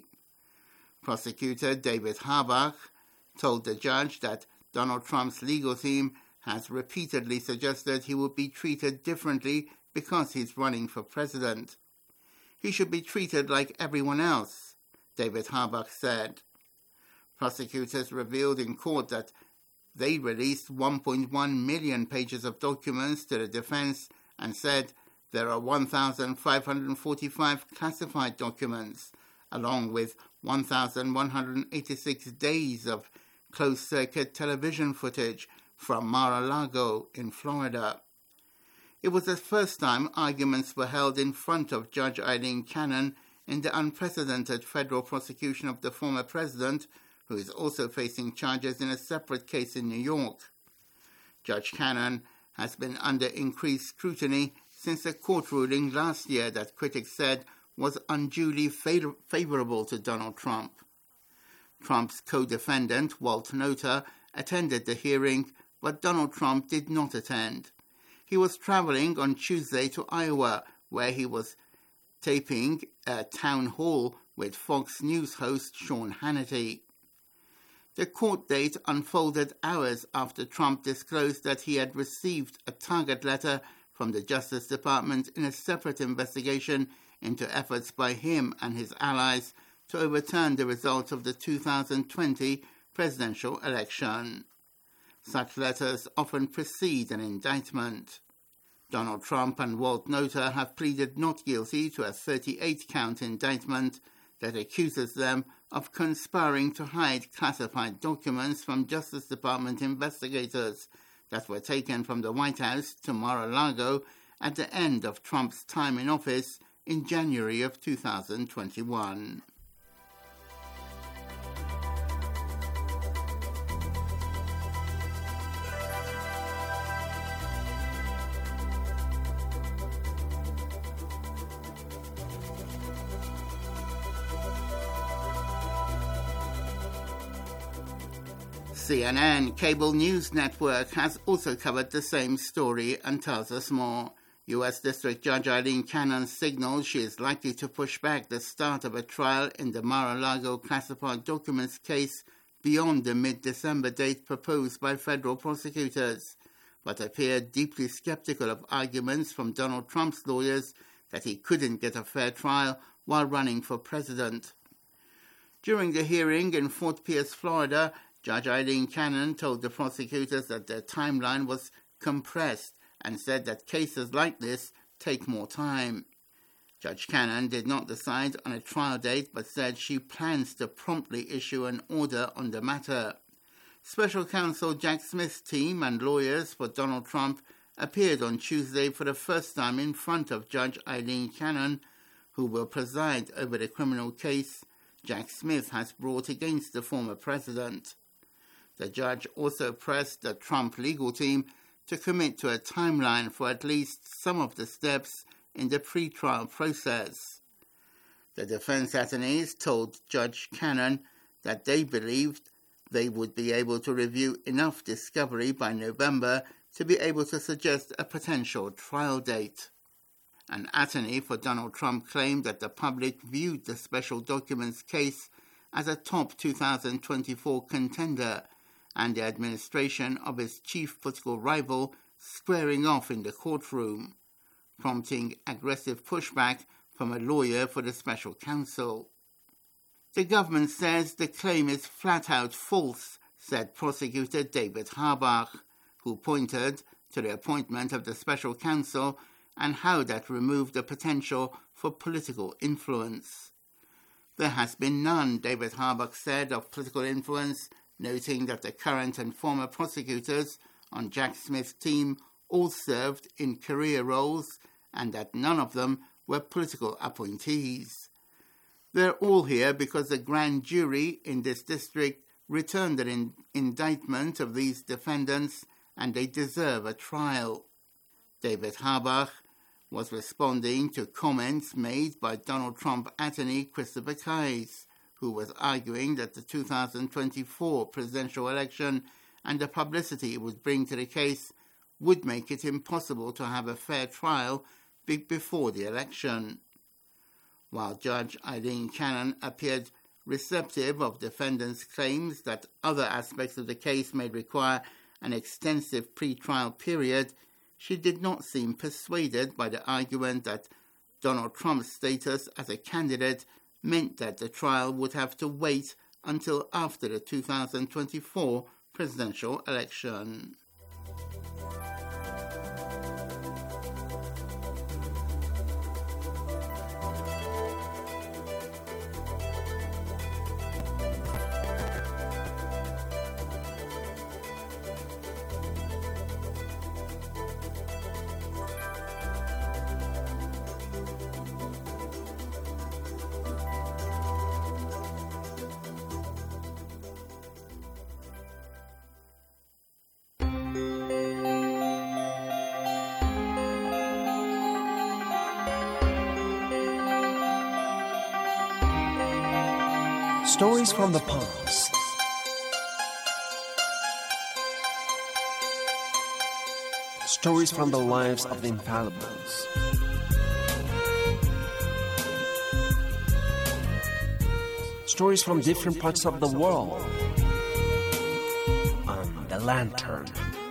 Prosecutor David Harbach told the judge that Donald Trump's legal team has repeatedly suggested he would be treated differently because he's running for president. He should be treated like everyone else, David Harbach said. Prosecutors revealed in court that they released one point one million pages of documents to the defense and said there are one thousand five hundred forty-five classified documents, along with one thousand one hundred eighty-six days of closed-circuit television footage from Mar-a-Lago in Florida. It was the first time arguments were held in front of Judge Eileen Cannon in the unprecedented federal prosecution of the former president, who is also facing charges in a separate case in New York. Judge Cannon has been under increased scrutiny since a court ruling last year that critics said was unduly favor- favorable to Donald Trump. Trump's co-defendant, Walt Nauta, attended the hearing, but Donald Trump did not attend. He was traveling on Tuesday to Iowa, where he was taping a town hall with Fox News host Sean Hannity. The court date unfolded hours after Trump disclosed that he had received a target letter from the Justice Department in a separate investigation into efforts by him and his allies to overturn the results of the two thousand twenty presidential election. Such letters often precede an indictment. Donald Trump and Walt Nauta have pleaded not guilty to a thirty-eight count indictment that accuses them of conspiring to hide classified documents from Justice Department investigators that were taken from the White House to Mar-a-Lago at the end of Trump's time in office in January of two thousand twenty-one. C N N cable news network has also covered the same story and tells us more. U S District Judge Eileen Cannon signaled she is likely to push back the start of a trial in the Mar-a-Lago classified documents case beyond the mid-December date proposed by federal prosecutors, but appeared deeply skeptical of arguments from Donald Trump's lawyers that he couldn't get a fair trial while running for president. During the hearing in Fort Pierce, Florida, Judge Eileen Cannon told the prosecutors that their timeline was compressed and said that cases like this take more time. Judge Cannon did not decide on a trial date but said she plans to promptly issue an order on the matter. Special counsel Jack Smith's team and lawyers for Donald Trump appeared on Tuesday for the first time in front of Judge Eileen Cannon, who will preside over the criminal case Jack Smith has brought against the former president. The judge also pressed the Trump legal team to commit to a timeline for at least some of the steps in the pre-trial process. The defense attorneys told Judge Cannon that they believed they would be able to review enough discovery by November to be able to suggest a potential trial date. An attorney for Donald Trump claimed that the public viewed the special documents case as a top two thousand twenty-four contender, and the administration of his chief political rival squaring off in the courtroom, prompting aggressive pushback from a lawyer for the special counsel. The government says the claim is flat-out false, said prosecutor David Harbach, who pointed to the appointment of the special counsel and how that removed the potential for political influence. There has been none, David Harbach said, of political influence, noting that the current and former prosecutors on Jack Smith's team all served in career roles and that none of them were political appointees. They're all here because the grand jury in this district returned an in- indictment of these defendants and they deserve a trial. David Harbach was responding to comments made by Donald Trump attorney Christopher Kise, who was arguing that the two thousand twenty-four presidential election and the publicity it would bring to the case would make it impossible to have a fair trial be- before the election. While Judge Eileen Cannon appeared receptive of defendants' claims that other aspects of the case may require an extensive pre-trial period, she did not seem persuaded by the argument that Donald Trump's status as a candidate meant that the trial would have to wait until after the two thousand twenty-four presidential election. Stories from the past. Stories from the lives of the infallibles. Stories from different parts of the world on The Lantern.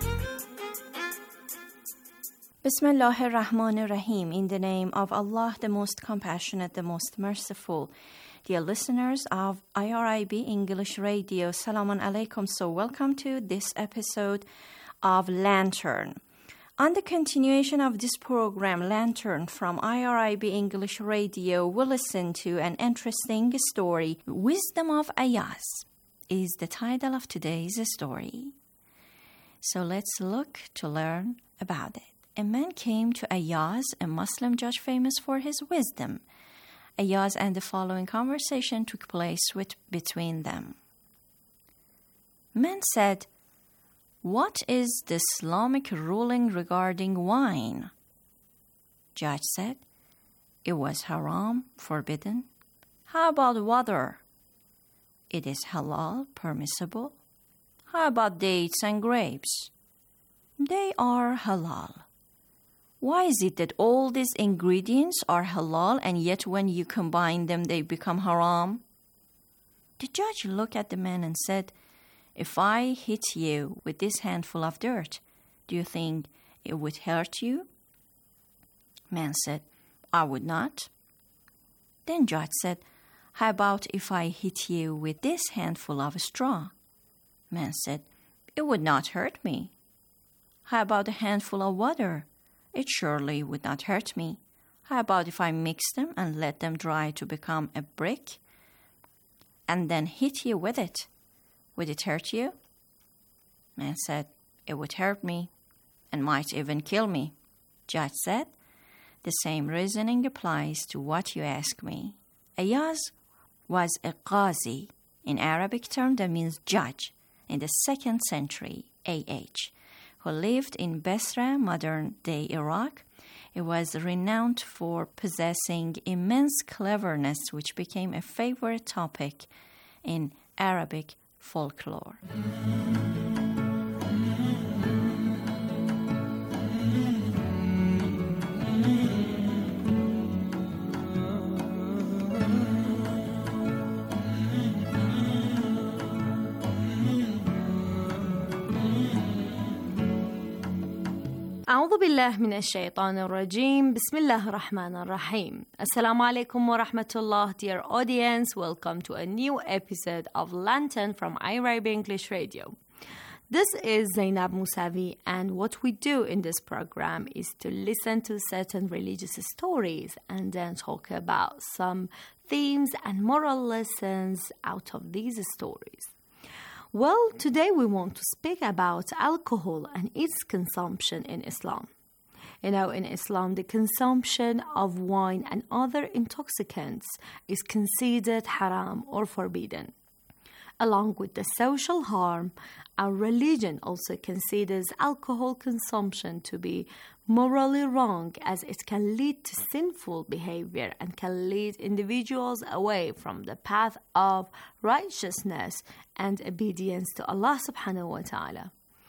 Bismillah ar-Rahman ar-Rahim. In the name of Allah, the most compassionate, the most merciful. Dear listeners of I R I B English Radio, Salamun Alaikum. So welcome to this episode of Lantern. On the continuation of this program, Lantern from I R I B English Radio, we'll listen to an interesting story. Wisdom of Ayaz is the title of today's story. So let's look to learn about it. A man came to Ayaz, a Muslim judge famous for his wisdom. Ayaz and the following conversation took place with, between them. Man said, "What is the Islamic ruling regarding wine?" Judge said, "It was haram, forbidden." "How about water?" "It is halal, permissible." "How about dates and grapes?" "They are halal." "Why is it that all these ingredients are halal and yet when you combine them they become haram?" The judge looked at the man and said, "If I hit you with this handful of dirt, do you think it would hurt you?" Man said, "I would not." Then judge said, "How about if I hit you with this handful of straw?" Man said, "It would not hurt me." "How about a handful of water?" "It surely would not hurt me." "How about if I mix them and let them dry to become a brick and then hit you with it? Would it hurt you?" Man said, "It would hurt me and might even kill me." Judge said, "The same reasoning applies to what you ask me." Ayaz was a qazi, in Arabic term that means judge, in the second century A H, who lived in Basra, modern-day Iraq. He was renowned for possessing immense cleverness, which became a favorite topic in Arabic folklore. أعوذ بالله من الشيطان الرجيم. بسم الله الرحمن الرحيم. Assalamu alaikum wa rahmatullah. Dear audience, welcome to a new episode of Lantern from I R I B English Radio. This is Zainab Musavi, and what we do in this program is to listen to certain religious stories and then talk about some themes and moral lessons out of these stories. Well, today we want to speak about alcohol and its consumption in Islam. You know, in Islam, the consumption of wine and other intoxicants is considered haram or forbidden. Along with the social harm, our religion also considers alcohol consumption to be morally wrong, as it can lead to sinful behavior and can lead individuals away from the path of righteousness and obedience to Allah subhanahu wa ta'ala.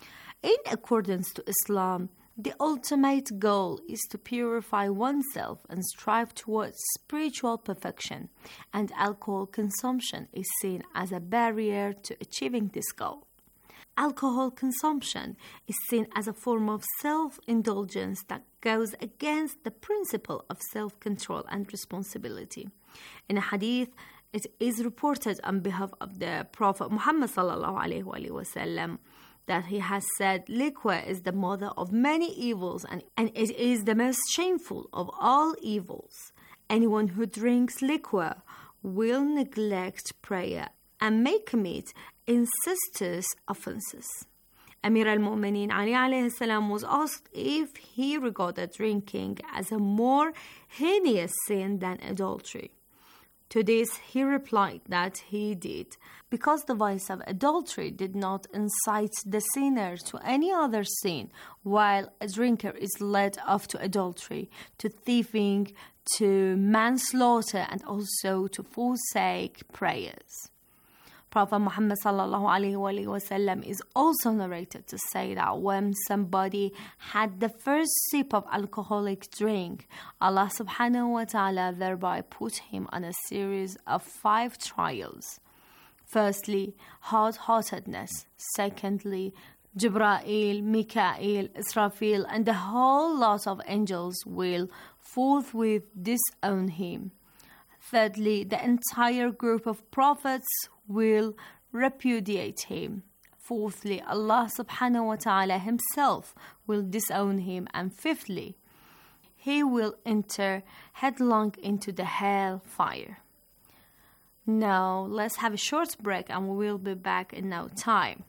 In accordance to Islam, the ultimate goal is to purify oneself and strive towards spiritual perfection, and alcohol consumption is seen as a barrier to achieving this goal. Alcohol consumption is seen as a form of self-indulgence that goes against the principle of self-control and responsibility. In a hadith, it is reported on behalf of the Prophet Muhammad sallallahu alaihi wasallam that he has said, "Liquor is the mother of many evils, and, and it is the most shameful of all evils. Anyone who drinks liquor will neglect prayer and may commit incestuous offenses." Amir al-Mu'mineen Ali alayhi salam was asked if he regarded drinking as a more heinous sin than adultery. To this, he replied that he did, because the vice of adultery did not incite the sinner to any other sin, while a drinker is led off to adultery, to thieving, to manslaughter, and also to forsake prayers. Prophet Muhammad sallallahu alaihi wasallam is also narrated to say that when somebody had the first sip of alcoholic drink, Allah subhanahu wa ta'ala thereby put him on a series of five trials. Firstly, hard-heartedness. Secondly, Jibra'il, Mikael, Israfil, and the whole lot of angels will forthwith disown him. Thirdly, the entire group of prophets will repudiate him. Fourthly, Allah subhanahu wa ta'ala himself will disown him. And fifthly, he will enter headlong into the hell fire. Now, let's have a short break and we will be back in no time.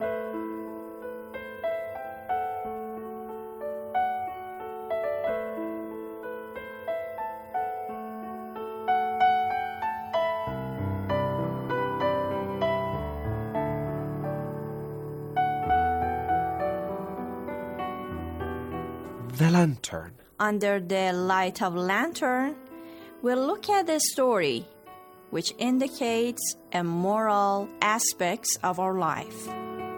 The Lantern. Under the light of lantern, we'll look at the story which indicates a moral aspects of our life.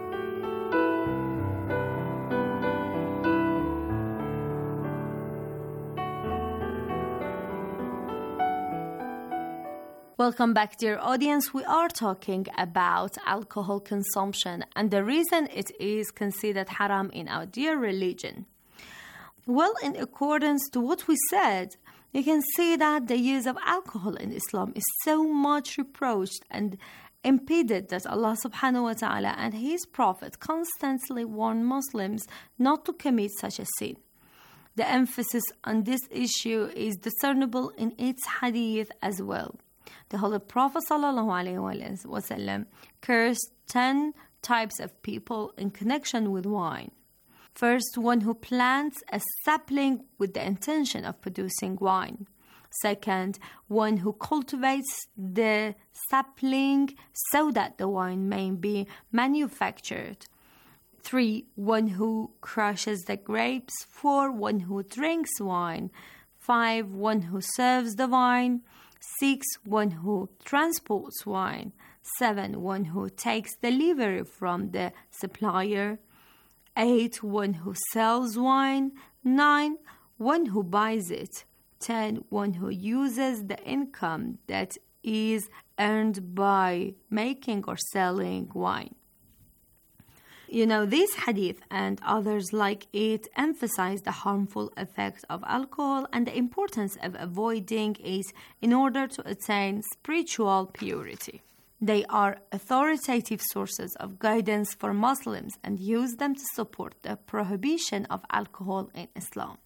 Welcome back, dear audience. We are talking about alcohol consumption and the reason it is considered haram in our dear religion. Well, in accordance to what we said, you can see that the use of alcohol in Islam is so much reproached and impeded that Allah subhanahu wa ta'ala and His Prophet constantly warn Muslims not to commit such a sin. The emphasis on this issue is discernible in its hadith as well. The Holy Prophet sallallahu alaihi wasallam cursed ten types of people in connection with wine. First, one who plants a sapling with the intention of producing wine. Second, one who cultivates the sapling so that the wine may be manufactured. Three, one who crushes the grapes. Four, one who drinks wine. Five, one who serves the wine. Six, one who transports wine. Seven, one who takes delivery from the supplier. Eight, one who sells wine. Nine, one who buys it. Ten, one who uses the income that is earned by making or selling wine. You know, this hadith and others like it emphasize the harmful effects of alcohol and the importance of avoiding it in order to attain spiritual purity. They are authoritative sources of guidance for Muslims and use them to support the prohibition of alcohol in Islam.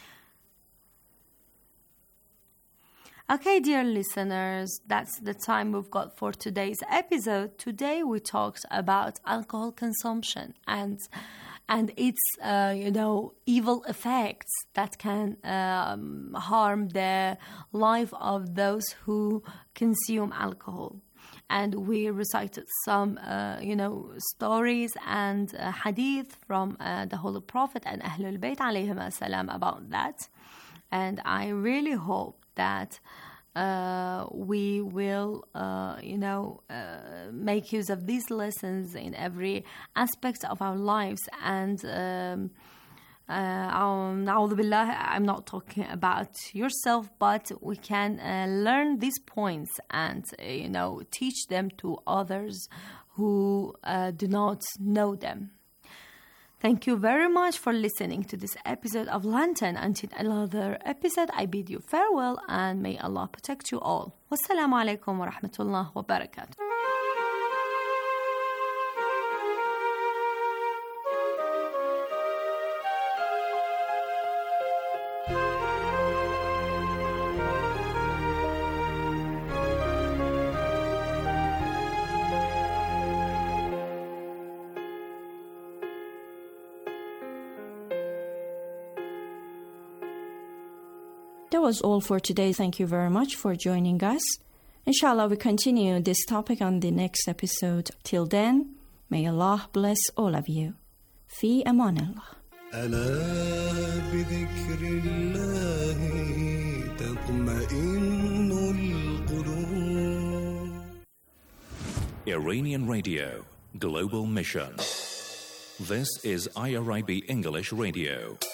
Okay, dear listeners, that's the time we've got for today's episode. Today we talked about alcohol consumption and and its, uh, you know, evil effects that can um, harm the life of those who consume alcohol. And we recited some, uh, you know, stories and uh, hadith from uh, the Holy Prophet and Ahlul Bayt alayhim as-salam about that. And I really hope that uh, we will, uh, you know, uh, make use of these lessons in every aspect of our lives. And um, uh, I'm not talking about yourself, but we can uh, learn these points and, uh, you know, teach them to others who uh, do not know them. Thank you very much for listening to this episode of Lantern. Until another episode, I bid you farewell and may Allah protect you all. Wassalamu alaikum wa rahmatullah wa barakatuh. That was all for today. Thank you very much for joining us. Inshallah, we continue this topic on the next episode. Till then, may Allah bless all of you. Fi amanillah. ألا بذكر الله تطمئن القلوب. Iranian Radio, Global Mission. This is I R I B English Radio.